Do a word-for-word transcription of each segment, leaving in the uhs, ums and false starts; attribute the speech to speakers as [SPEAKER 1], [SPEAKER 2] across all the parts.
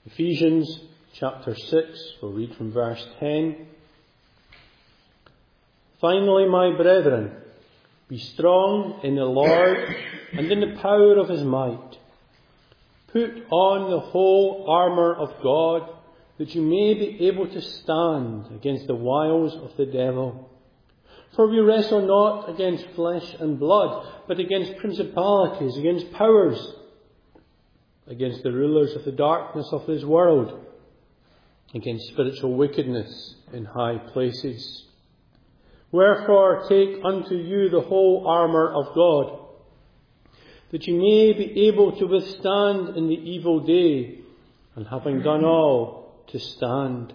[SPEAKER 1] Ephesians chapter six, we'll read from verse ten. Finally, my brethren, be strong in the Lord and in the power of his might. Put on the whole armour of God, that you may be able to stand against the wiles of the devil. For we wrestle not against flesh and blood, but against principalities, against powers, against the rulers of the darkness of this world, against spiritual wickedness in high places. Wherefore take unto you the whole armour of God, that ye may be able to withstand in the evil day, and having done all, to stand.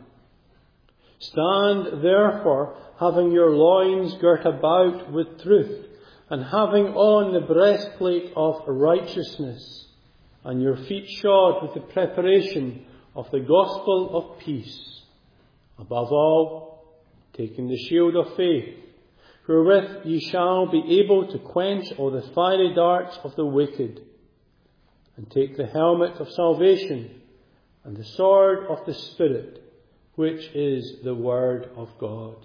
[SPEAKER 1] Stand therefore, having your loins girt about with truth, and having on the breastplate of righteousness, and your feet shod with the preparation of the gospel of peace. Above all, taking the shield of faith, wherewith ye shall be able to quench all the fiery darts of the wicked, and take the helmet of salvation, and the sword of the Spirit, which is the Word of God.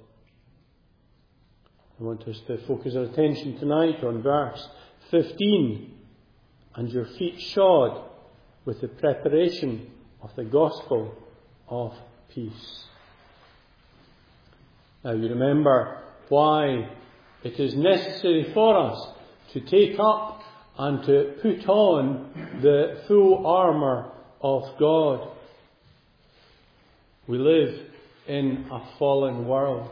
[SPEAKER 1] I want us to focus our attention tonight on verse fifteen. And your feet shod with the preparation of the gospel of peace. Now you remember why it is necessary for us to take up and to put on the full armour of God. We live in a fallen world.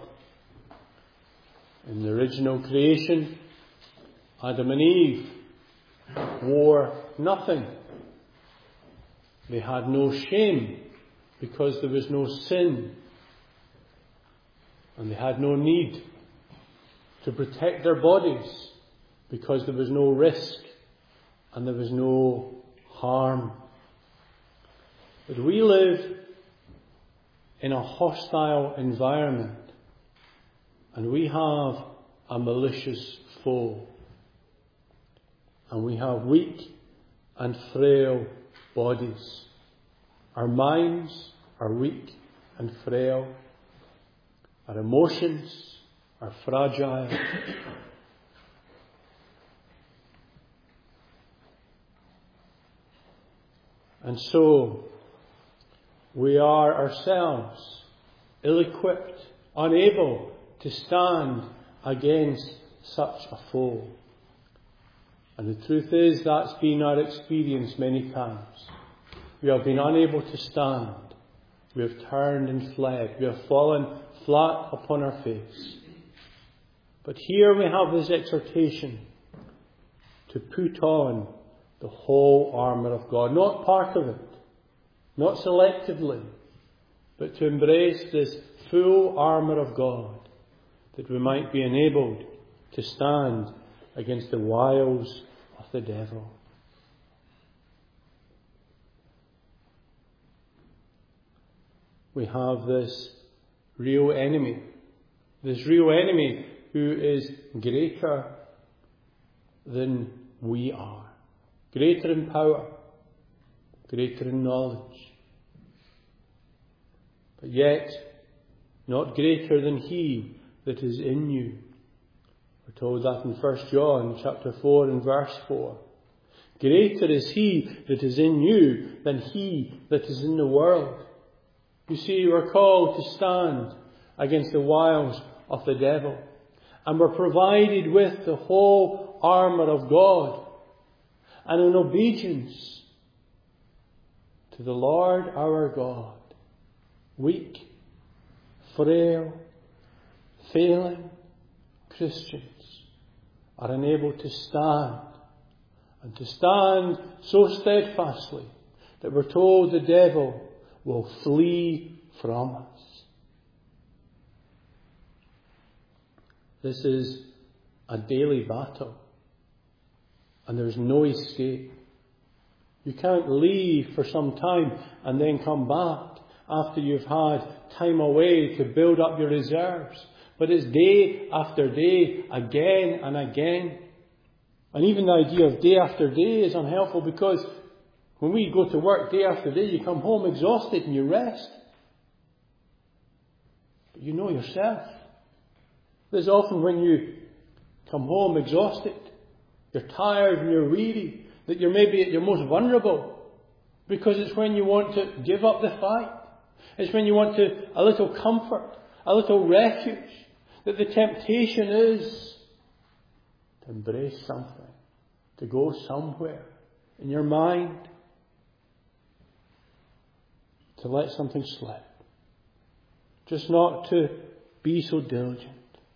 [SPEAKER 1] In the original creation, Adam and Eve wore nothing. They had no shame because there was no sin. And they had no need to protect their bodies because there was no risk and there was no harm. But we live in a hostile environment, and we have a malicious foe. And we have weak and frail bodies. Our minds are weak and frail. Our emotions are fragile. And so, we are ourselves ill-equipped, unable to stand against such a foe. And the truth is, that's been our experience many times. We have been unable to stand. We have turned and fled. We have fallen flat upon our face. But here we have this exhortation to put on the whole armour of God. Not part of it, not selectively, but to embrace this full armour of God, that we might be enabled to stand against the wiles of the devil. We have this real enemy, this real enemy who is greater than we are, greater in power, greater in knowledge, but yet not greater than he that is in you. We're told that in First John chapter four and verse four. Greater is he that is in you than he that is in the world. You see, we're called to stand against the wiles of the devil. And we're provided with the whole armour of God. And in obedience to the Lord our God, weak, frail, failing Christians are unable to stand, and to stand so steadfastly that we're told the devil will flee from us. This is a daily battle, and there's no escape. You can't leave for some time and then come back after you've had time away to build up your reserves. But it's day after day, again and again. And even the idea of day after day is unhelpful, because When we go to work day after day, you come home exhausted and you rest. But you know yourself. There's often when you come home exhausted, you're tired and you're weary, that you're maybe at your most vulnerable. Because it's when you want to give up the fight. It's when you want to a little comfort, a little refuge. That the temptation is to embrace something, to go somewhere in your mind, to let something slip. Just not to be so diligent.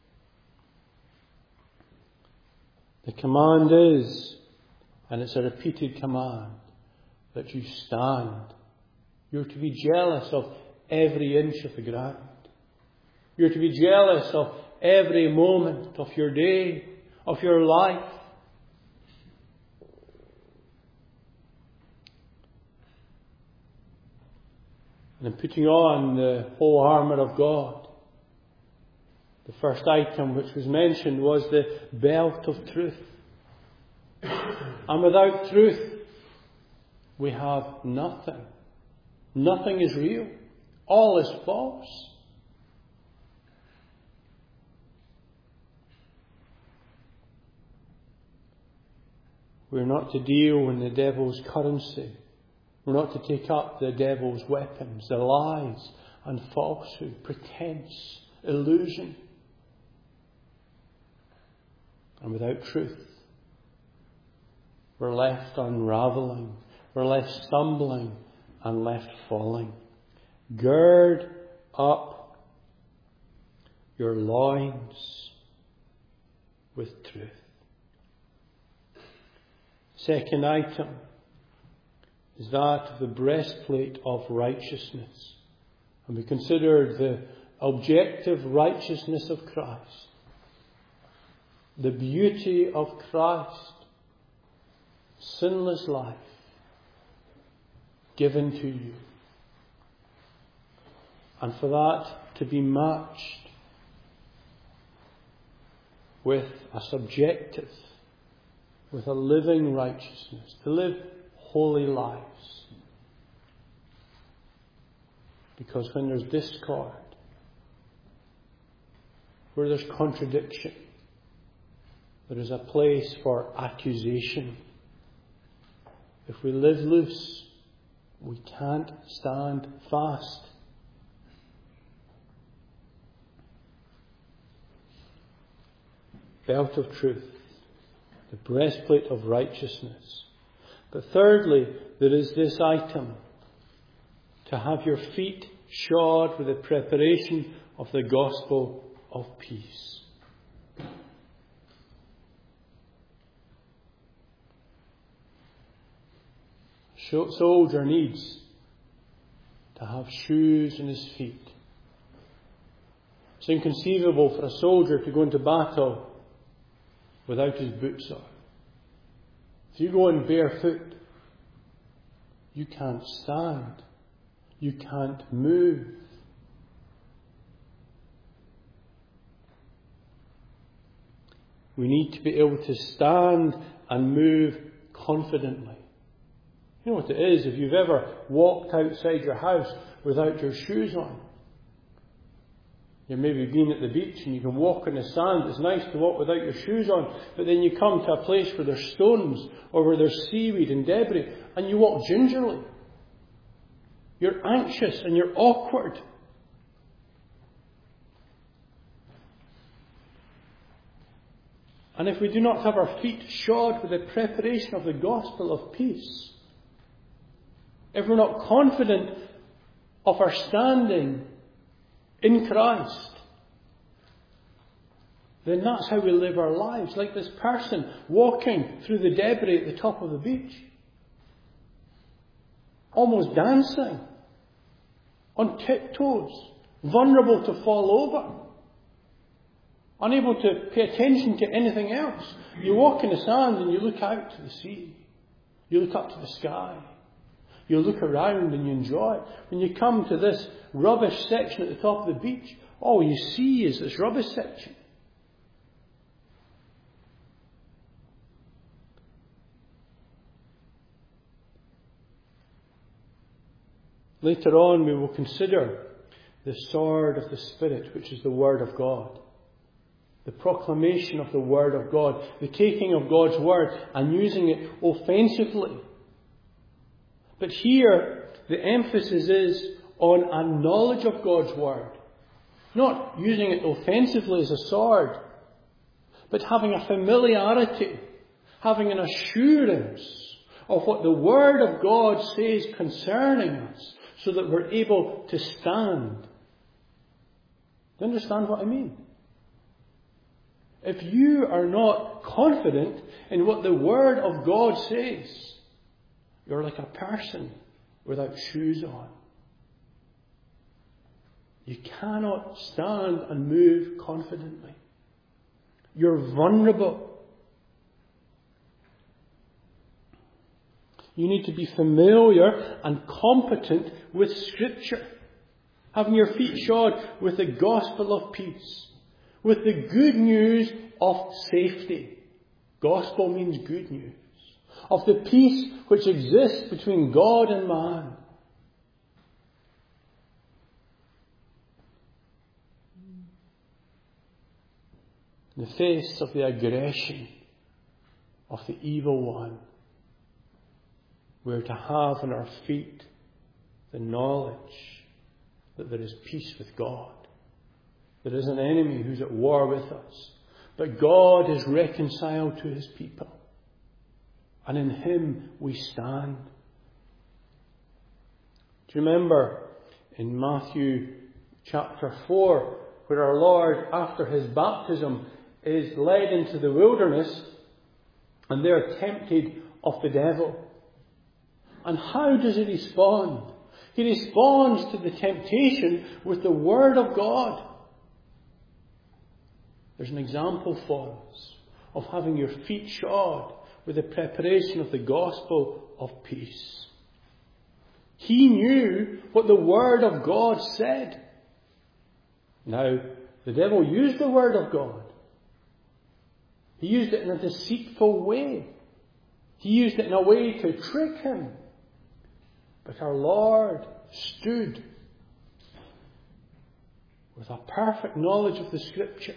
[SPEAKER 1] The command is, and it's a repeated command, that you stand. You're to be jealous of every inch of the ground. You're to be jealous of every moment of your day, of your life. And in putting on the whole armour of God, the first item which was mentioned was the belt of truth. And without truth, we have nothing. Nothing is real. All is false. We're not to deal in the devil's currency. We're not to take up the devil's weapons, the lies and falsehood, pretense, illusion. And without truth, we're left unravelling, we're left stumbling and left falling. Gird up your loins with truth. Second item is that of the breastplate of righteousness. And we considered the objective righteousness of Christ. The beauty of Christ, sinless life, given to you. And for that to be matched with a subjective, with a living righteousness, to live holy lives. Because when there's discord, where there's contradiction, there is a place for accusation. If we live loose, we can't stand fast. Belt of truth, the breastplate of righteousness. But thirdly, there is this item, to have your feet shod with the preparation of the gospel of peace. A soldier needs to have shoes in his feet. It's inconceivable for a soldier to go into battle without his boots on. If you go in barefoot, you can't stand. You can't move. We need to be able to stand and move confidently. You know what it is if you've ever walked outside your house without your shoes on. You've maybe been at the beach and you can walk in the sand. It's nice to walk without your shoes on. But then you come to a place where there's stones or where there's seaweed and debris and you walk gingerly. You're anxious and you're awkward. And if we do not have our feet shod with the preparation of the gospel of peace, if we're not confident of our standing in Christ, then that's how we live our lives. Like this person walking through the debris at the top of the beach. Almost dancing. On tiptoes. Vulnerable to fall over. Unable to pay attention to anything else. You walk in the sand and you look out to the sea. You look up to the sky. You look around and you enjoy it. When you come to this rubbish section at the top of the beach, all you see is this rubbish section. Later on we will consider the sword of the Spirit, which is the Word of God. The proclamation of the Word of God. The taking of God's Word and using it offensively. But here the emphasis is on a knowledge of God's Word. Not using it offensively as a sword, but having a familiarity, having an assurance of what the Word of God says concerning us, so that we're able to stand. Do you understand what I mean? If you are not confident in what the Word of God says, you're like a person without shoes on. You cannot stand and move confidently. You're vulnerable. You need to be familiar and competent with Scripture. Having your feet shod with the gospel of peace. With the good news of safety. Gospel means good news. Of the peace which exists between God and man. In the face of the aggression of the evil one, we're to have on our feet the knowledge that there is peace with God. There is an enemy who's at war with us, but God is reconciled to His people. And in Him we stand. Do you remember in Matthew chapter four, where our Lord, after His baptism, is led into the wilderness and they're tempted of the devil? And how does He respond? He responds to the temptation with the Word of God. There's an example for us of having your feet shod with the preparation of the gospel of peace. He knew what the Word of God said. Now, the devil used the Word of God. He used it in a deceitful way. He used it in a way to trick him. But our Lord stood with a perfect knowledge of the Scripture.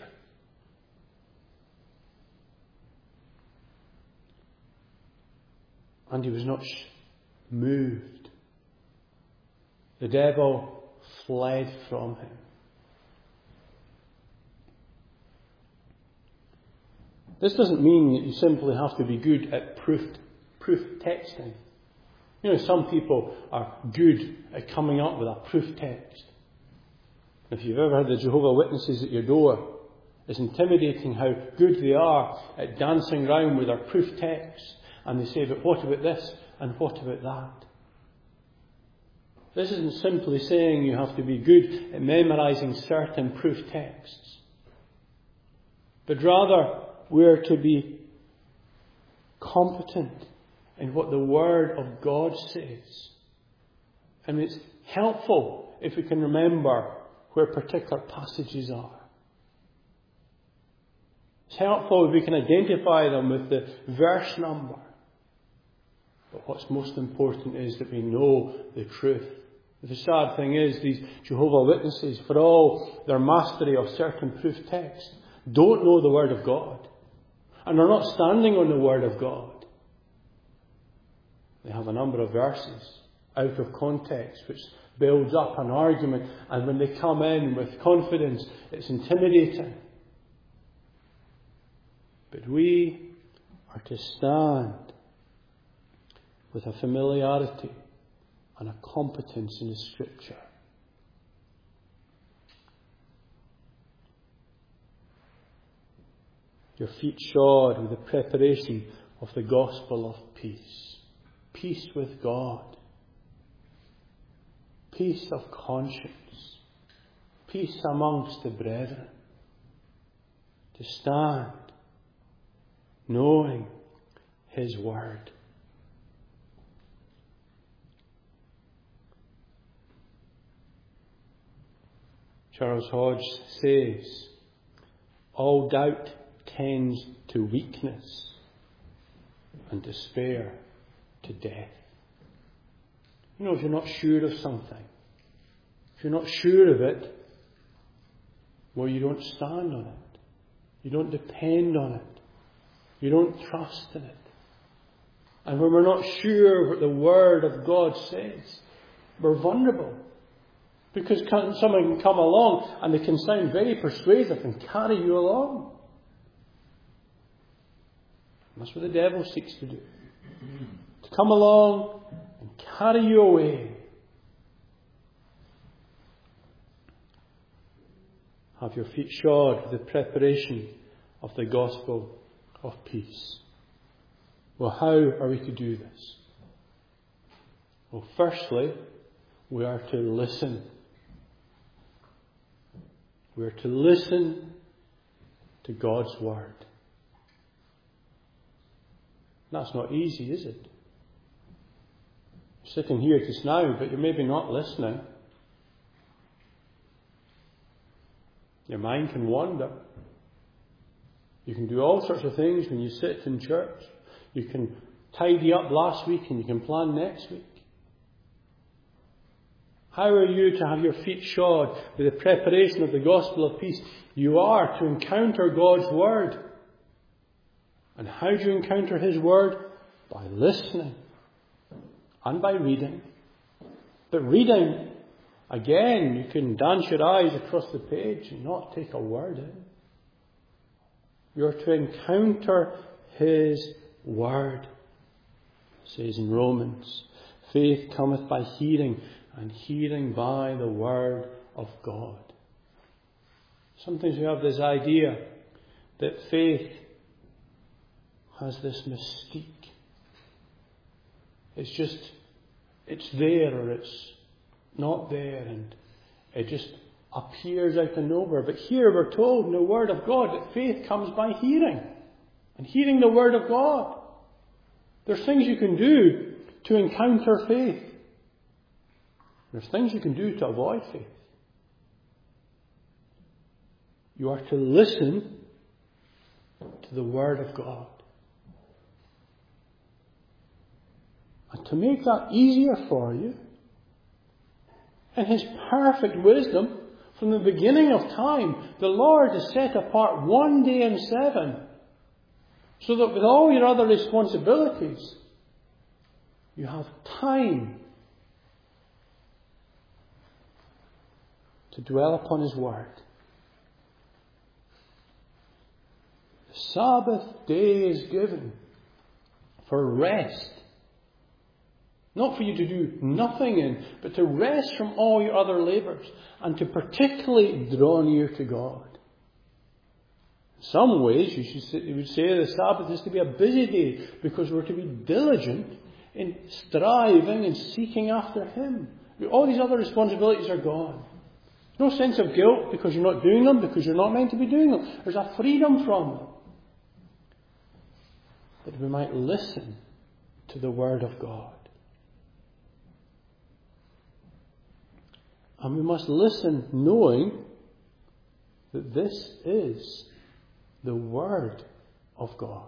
[SPEAKER 1] And He was not moved. The devil fled from Him. This doesn't mean that you simply have to be good at proof, proof texting. You know, some people are good at coming up with a proof text. If you've ever had the Jehovah's Witnesses at your door, it's intimidating how good they are at dancing round with their proof text. And they say, but what about this and what about that? This isn't simply saying you have to be good at memorising certain proof texts. But rather, we're to be competent in what the Word of God says. And it's helpful if we can remember where particular passages are. It's helpful if we can identify them with the verse number. But what's most important is that we know the truth. The sad thing is, these Jehovah's Witnesses, for all their mastery of certain proof texts, don't know the Word of God. And are not standing on the Word of God. They have a number of verses out of context which builds up an argument, and when they come in with confidence, it's intimidating. But we are to stand with a familiarity and a competence in the Scripture. Your feet shod with the preparation of the gospel of peace. Peace with God. Peace of conscience. Peace amongst the brethren. To stand knowing His Word. Charles Hodge says, all doubt tends to weakness and despair to death. You know, if you're not sure of something, if you're not sure of it, well, you don't stand on it. You don't depend on it. You don't trust in it. And when we're not sure what the Word of God says, we're vulnerable. Because someone can come along and they can sound very persuasive and carry you along. And that's what the devil seeks to do. To come along and carry you away. Have your feet shod with the preparation of the gospel of peace. Well, how are we to do this? Well, firstly, we are to listen. We are to listen to God's Word. That's not easy, is it? You're sitting here just now, but you're maybe not listening. Your mind can wander. You can do all sorts of things when you sit in church. You can tidy up last week and you can plan next week. How are you to have your feet shod with the preparation of the gospel of peace? You are to encounter God's Word. And how do you encounter His Word? By listening and by reading. But reading, again, you can dance your eyes across the page and not take a word in. You're to encounter His Word. It says in Romans, faith cometh by hearing, and hearing by the Word of God. Sometimes we have this idea that faith has this mystique. It's just, it's there or it's not there, and it just appears out of nowhere. But here we're told in the Word of God that faith comes by hearing, and hearing the Word of God. There's things you can do to encounter faith. There's things you can do to avoid faith. You are to listen to the Word of God. And to make that easier for you, in His perfect wisdom, from the beginning of time, the Lord has set apart one day in seven, so that with all your other responsibilities, you have time to dwell upon His Word. The Sabbath day is given for rest. Not for you to do nothing in, but to rest from all your other labours and to particularly draw near to God. In some ways, you, should say, you would say the Sabbath is to be a busy day because we're to be diligent in striving and seeking after Him. All these other responsibilities are gone. There's no sense of guilt because you're not doing them, because you're not meant to be doing them. There's a freedom from them. That we might listen to the Word of God. And we must listen knowing that this is the Word of God.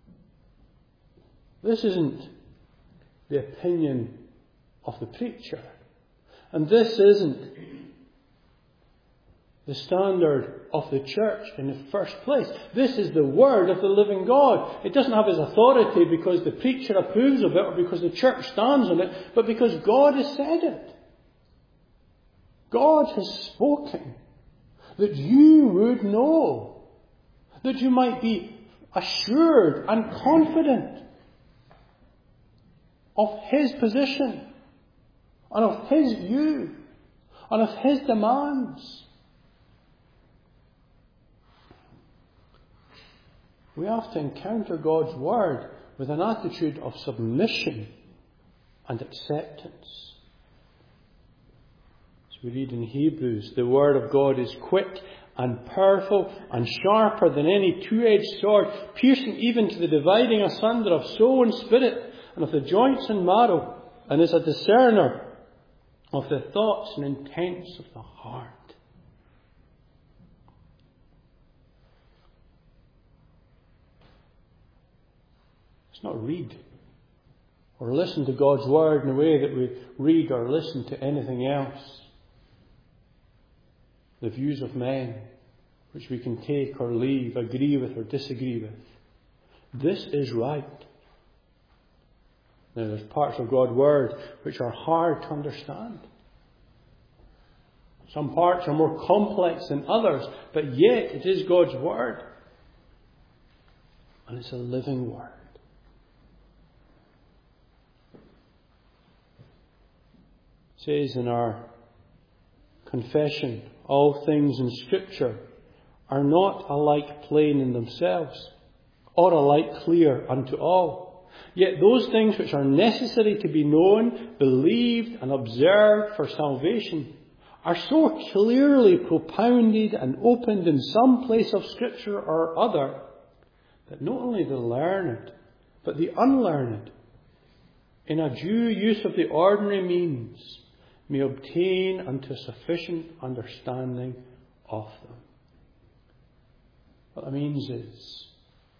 [SPEAKER 1] This isn't the opinion of the preacher. And this isn't the standard of the church in the first place. This is the Word of the living God. It doesn't have His authority because the preacher approves of it or because the church stands on it, but because God has said it. God has spoken that you would know, that you might be assured and confident of His position and of His view and of His demands. We have to encounter God's Word with an attitude of submission and acceptance. We read in Hebrews, the Word of God is quick and powerful and sharper than any two-edged sword, piercing even to the dividing asunder of soul and spirit and of the joints and marrow, and is a discerner of the thoughts and intents of the heart. It's not read, or listen to God's Word in the way that we read or listen to anything else. The views of men, which we can take or leave, agree with or disagree with. This is right. Now, there's parts of God's Word which are hard to understand. Some parts are more complex than others, but yet it is God's Word. And it's a living Word. It says in our confession, all things in Scripture are not alike plain in themselves, or alike clear unto all. Yet those things which are necessary to be known, believed, and observed for salvation are so clearly propounded and opened in some place of Scripture or other, that not only the learned, but the unlearned, in a due use of the ordinary means, may obtain unto sufficient understanding of them. What that means is,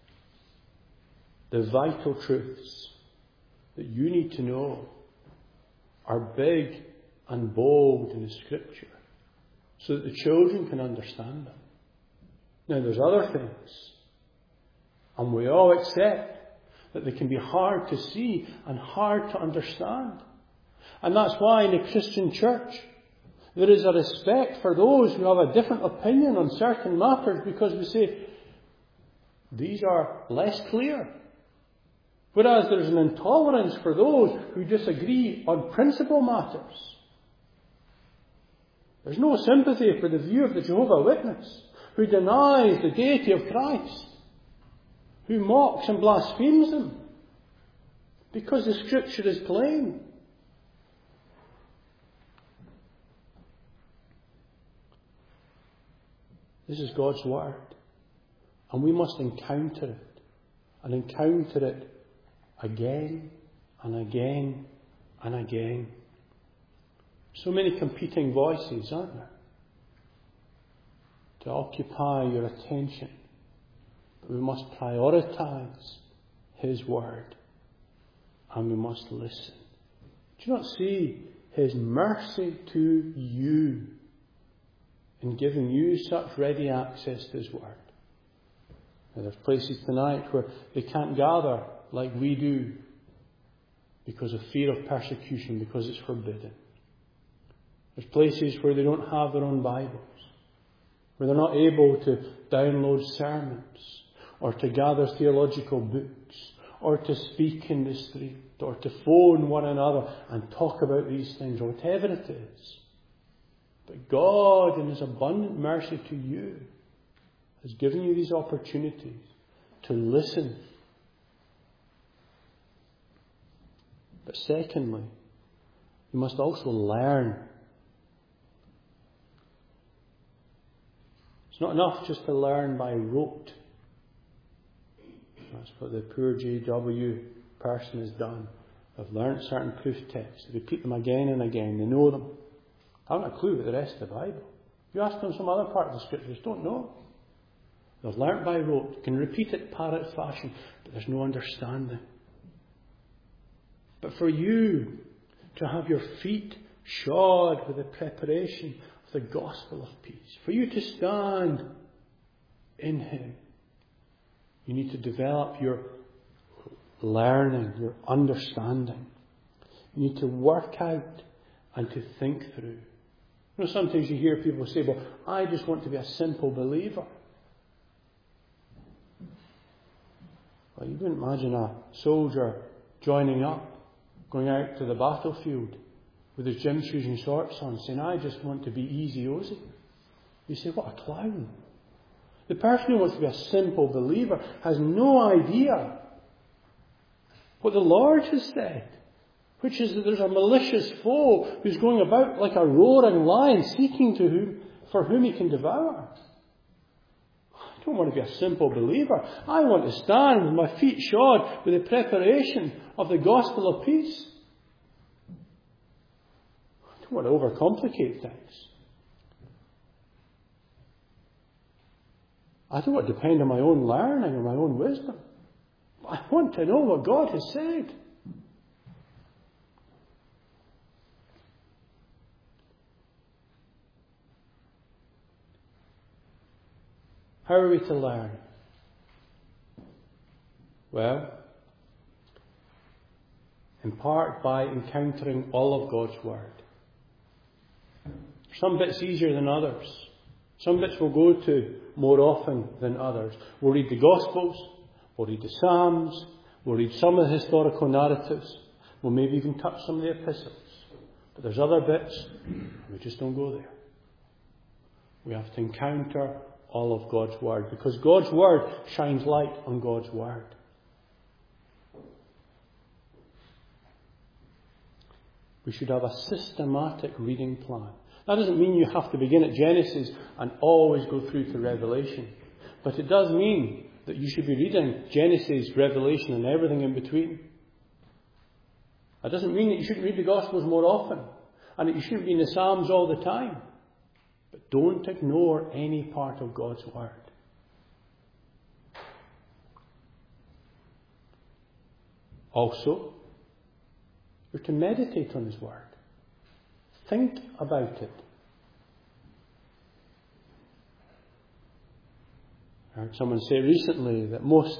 [SPEAKER 1] the vital truths that you need to know are big and bold in the Scripture, so that the children can understand them. Now, there's other things, and we all accept that they can be hard to see and hard to understand. And that's why in the Christian church there is a respect for those who have a different opinion on certain matters, because we say these are less clear. Whereas there is an intolerance for those who disagree on principal matters. There's no sympathy for the view of the Jehovah's Witness, who denies the deity of Christ, who mocks and blasphemes Him, because the Scripture is plain. This is God's Word, and we must encounter it, and encounter it again and again and again. So many competing voices, aren't there, to occupy your attention. But we must prioritise His Word, and we must listen. Do you not see His mercy to you in giving you such ready access to His Word? Now, there's places tonight where they can't gather like we do because of fear of persecution, because it's forbidden. There's places where they don't have their own Bibles, where they're not able to download sermons, or to gather theological books, or to speak in the street, or to phone one another and talk about these things, or whatever it is. But God, in His abundant mercy to you, has given you these opportunities to listen. But secondly, you must also learn. It's not enough just to learn by rote. That's what the poor J W person has done. They've learnt certain proof texts. They repeat them again and again. They know them. I haven't a clue about the rest of the Bible. If you ask them some other part of the Scriptures, don't know. They've learnt by rote. Can repeat it parrot fashion, but there's no understanding. But for you to have your feet shod with the preparation of the gospel of peace, for you to stand in Him, you need to develop your learning, your understanding. You need to work out and to think through. You know, sometimes you hear people say, well, I just want to be a simple believer. Well, you wouldn't imagine a soldier joining up, going out to the battlefield with his gym shoes and shorts on, saying, I just want to be easy-ozy. You say, what a clown. The person who wants to be a simple believer has no idea what the Lord has said, which is that there's a malicious foe who's going about like a roaring lion, seeking to whom, for whom he can devour. I don't want to be a simple believer. I want to stand with my feet shod with the preparation of the gospel of peace. I don't want to overcomplicate things. I don't want to depend on my own learning or my own wisdom. I want to know what God has said. How are we to learn? Well, in part by encountering all of God's Word. Some bits easier than others. Some bits we'll go to more often than others. We'll read the Gospels, we'll read the Psalms, we'll read some of the historical narratives, we'll maybe even touch some of the epistles. But there's other bits, and we just don't go there. We have to encounter all of God's Word, because God's Word shines light on God's Word. We should have a systematic reading plan. That doesn't mean you have to begin at Genesis and always go through to Revelation. But it does mean that you should be reading Genesis, Revelation and everything in between. That doesn't mean that you shouldn't read the Gospels more often and that you shouldn't be in the Psalms all the time. But don't ignore any part of God's Word. Also, you're to meditate on His Word. Think about it. I heard someone say recently that most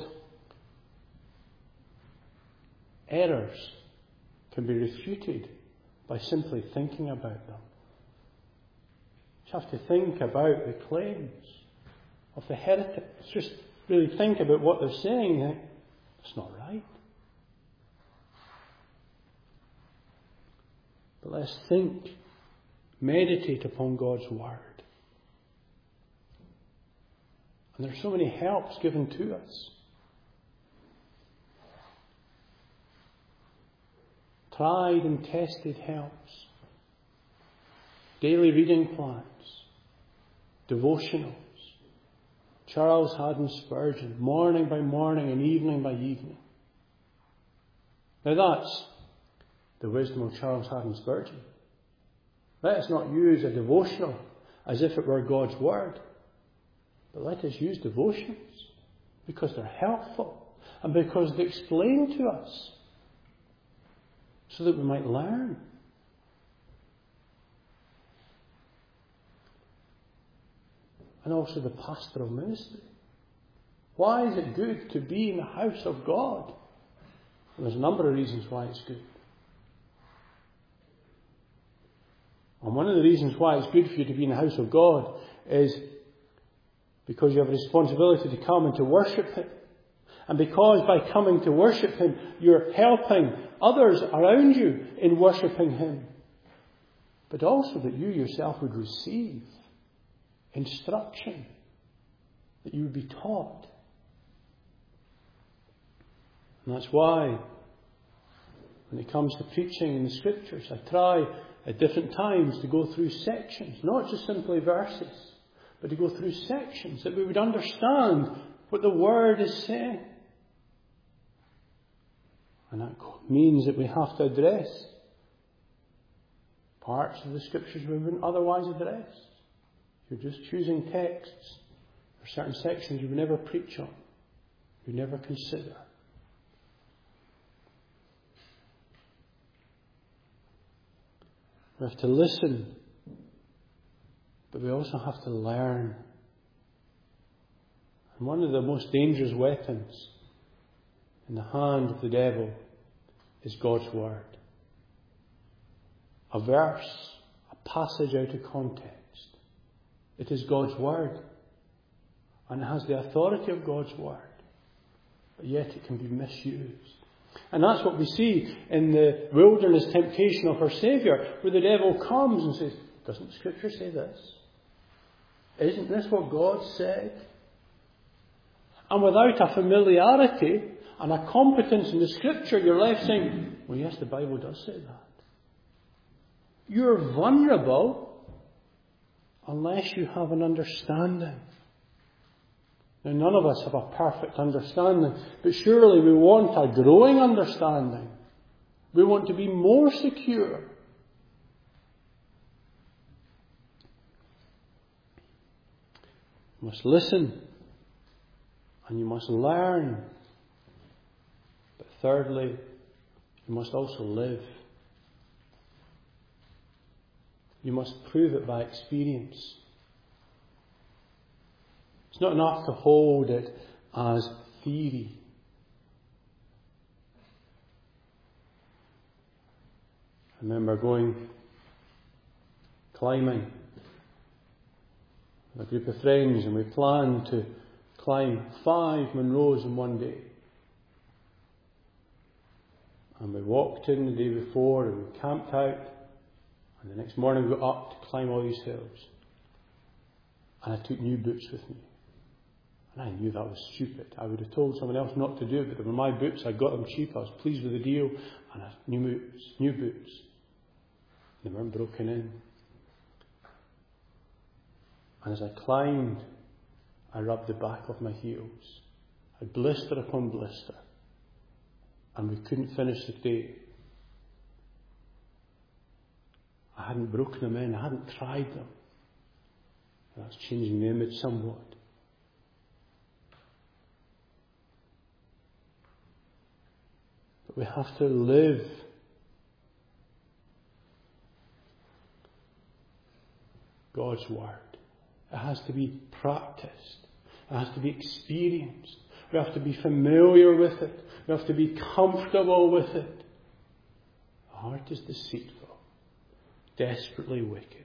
[SPEAKER 1] errors can be refuted by simply thinking about them. You have to think about the claims of the heretics. Just really think about what they're saying. It's not right. But let's think, meditate upon God's Word. And there's so many helps given to us. Tried and tested helps. Daily reading plans. Devotionals. Charles Haddon Spurgeon, morning by morning and evening by evening. Now that's the wisdom of Charles Haddon Spurgeon. Let us not use a devotional as if it were God's Word, but let us use devotions because they're helpful and because they explain to us so that we might learn. And also the pastoral ministry. Why is it good to be in the house of God? And there's a number of reasons why it's good. And one of the reasons why it's good for you to be in the house of God is because you have a responsibility to come and to worship Him. And because by coming to worship Him, you're helping others around you in worshipping Him. But also that you yourself would receive instruction, that you would be taught. And that's why when it comes to preaching in the Scriptures, I try at different times to go through sections, not just simply verses, but to go through sections that we would understand what the Word is saying. And that means that we have to address parts of the Scriptures we wouldn't otherwise address. If you're just choosing texts, there are certain sections you would never preach on, you never consider. We have to listen, but we also have to learn. And one of the most dangerous weapons in the hand of the devil is God's Word. A verse, a passage out of context. It is God's Word. And it has the authority of God's Word. But yet it can be misused. And that's what we see in the wilderness temptation of our Saviour, where the devil comes and says, doesn't Scripture say this? Isn't this what God said? And without a familiarity and a competence in the Scripture, you're left saying, well, yes, the Bible does say that. You're vulnerable unless you have an understanding. Now, none of us have a perfect understanding, but surely we want a growing understanding. We want to be more secure. You must listen, and you must learn. But thirdly, you must also live. You must prove it by experience. It's not enough to hold it as theory. I remember going climbing with a group of friends, and we planned to climb five Munros in one day. And we walked in the day before, and we camped out, and the next morning we got up to climb all these hills. And I took new boots with me. And I knew that was stupid. I would have told someone else not to do it, but they were my boots. I got them cheap. I was pleased with the deal. And I had new boots. New boots. They weren't broken in. And as I climbed, I rubbed the back of my heels. I had blister upon blister. And we couldn't finish the day. I hadn't broken them in. I hadn't tried them. That's changing the image somewhat. But we have to live God's Word. It has to be practiced. It has to be experienced. We have to be familiar with it. We have to be comfortable with it. The heart is deceitful, desperately wicked.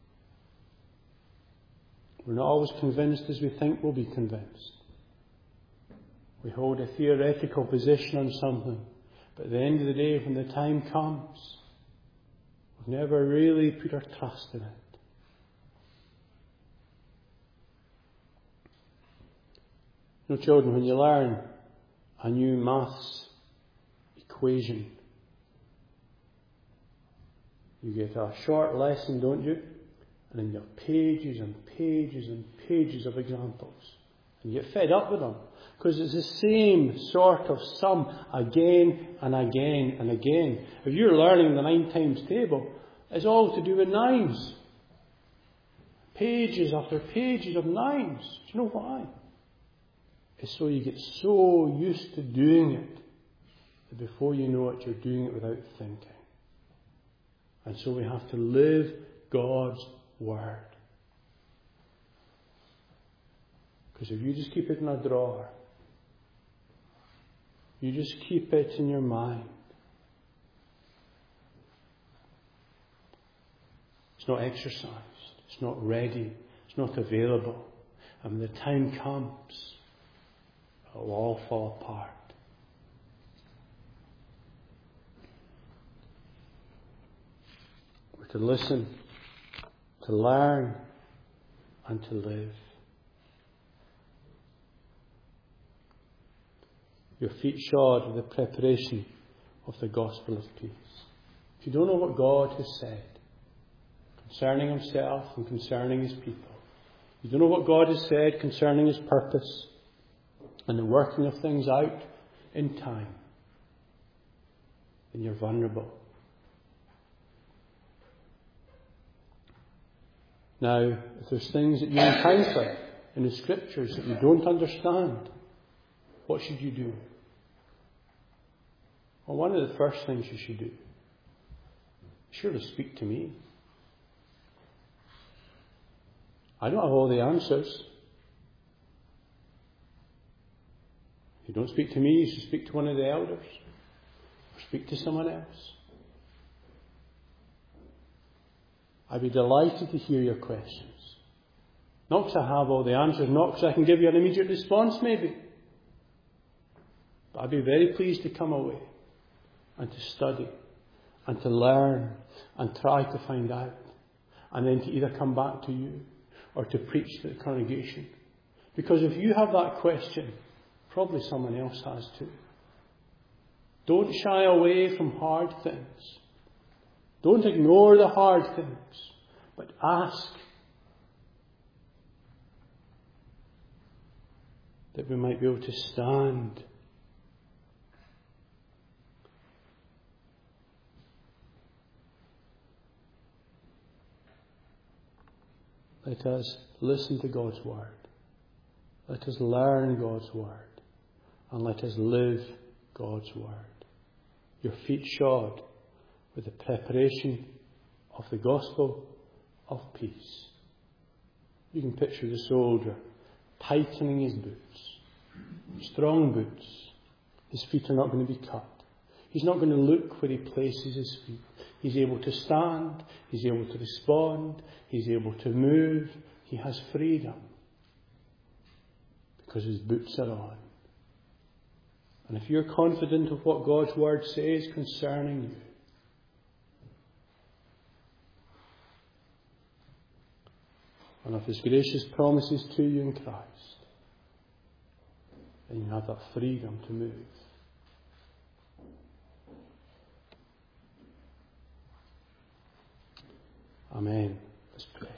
[SPEAKER 1] We're not always convinced as we think we'll be convinced. We hold a theoretical position on something, but at the end of the day, when the time comes, we've never really put our trust in it. You know, children, when you learn a new maths equation, you get a short lesson, don't you? And then you have pages and pages and pages of examples. And you get fed up with them. Because it's the same sort of sum again and again and again. If you're learning the nine times table, it's all to do with nines. Pages after pages of nines. Do you know why? It's so you get so used to doing it that before you know it, you're doing it without thinking. And so we have to live God's Word. Because if you just keep it in a drawer, you just keep it in your mind, it's not exercised, it's not ready, it's not available. And when the time comes, it will all fall apart. We're to listen, to learn, and to live. Your feet shod with the preparation of the gospel of peace. If you don't know what God has said concerning Himself and concerning His people, you don't know what God has said concerning His purpose and the working of things out in time, then you're vulnerable. Now, if there's things that you encounter in the Scriptures that you don't understand, what should you do? Well, one of the first things you should do is surely speak to me. I don't have all the answers. If you don't speak to me, you should speak to one of the elders. Or speak to someone else. I'd be delighted to hear your questions. Not because I have all the answers, not because I can give you an immediate response maybe. But I'd be very pleased to come away and to study and to learn and try to find out. And then to either come back to you or to preach to the congregation. Because if you have that question, probably someone else has too. Don't shy away from hard things. Don't ignore the hard things, but ask that we might be able to stand. Let us listen to God's Word. Let us learn God's Word. And let us live God's Word. Your feet shod with the preparation of the gospel of peace. You can picture the soldier tightening his boots. Strong boots. His feet are not going to be cut. He's not going to look where he places his feet. He's able to stand. He's able to respond. He's able to move. He has freedom. Because his boots are on. And if you're confident of what God's Word says concerning you, and of His gracious promises to you in Christ, then you have that freedom to move. Amen. Let's pray.